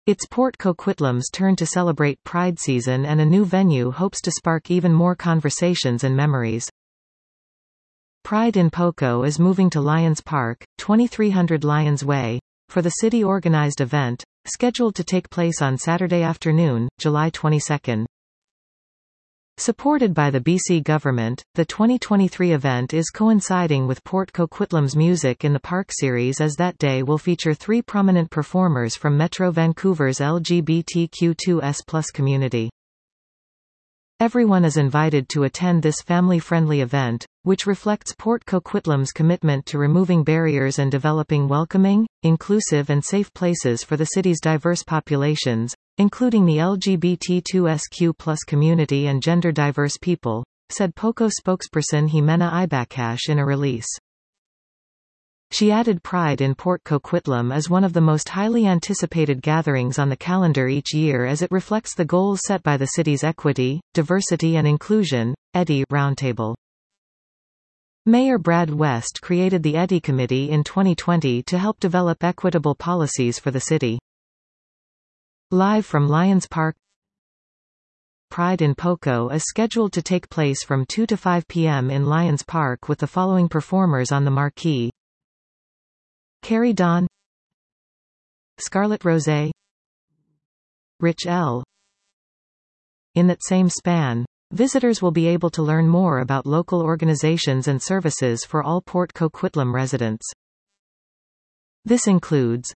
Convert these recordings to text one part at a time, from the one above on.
It's Port Coquitlam's turn to celebrate Pride season, and a new venue hopes to spark even more conversations and memories. Pride in Poco is moving to Lions Park, 2300 Lions Way, for the city-organized event, scheduled to take place on Saturday afternoon, July 22. Supported by the BC government, the 2023 event is coinciding with Port Coquitlam's Music in the Park series, as that day will feature 3 prominent performers from Metro Vancouver's LGBTQ2S+ community. Everyone is invited to attend this family-friendly event, which reflects Port Coquitlam's commitment to removing barriers and developing welcoming, inclusive and safe places for the city's diverse populations, including the LGBTQ2S+ community and gender-diverse people, said POCO spokesperson Jimena Ibakash in a release. She added Pride in Port Coquitlam is one of the most highly anticipated gatherings on the calendar each year, as it reflects the goals set by the city's Equity, Diversity and Inclusion (EDI) Roundtable. Mayor Brad West created the EDI Committee in 2020 to help develop equitable policies for the city. Live from Lions Park, Pride in Poco is scheduled to take place from 2 to 5 p.m. in Lions Park, with the following performers on the marquee: Carrie Dawn, Scarlett Rosé, Rich L. In that same span, visitors will be able to learn more about local organizations and services for all Port Coquitlam residents. This includes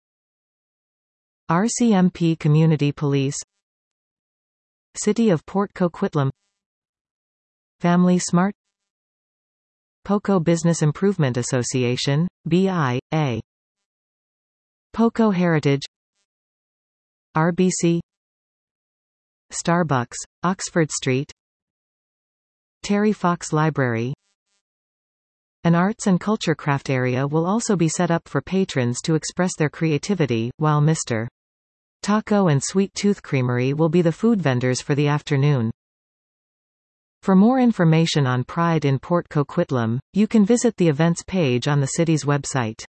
RCMP Community Police, City of Port Coquitlam, Family Smart, POCO Business Improvement Association, BIA, POCO Heritage, RBC, Starbucks, Oxford Street, Terry Fox Library. An arts and culture craft area will also be set up for patrons to express their creativity, while Mr. Taco and Sweet Tooth Creamery will be the food vendors for the afternoon. For more information on Pride in Port Coquitlam, you can visit the events page on the city's website.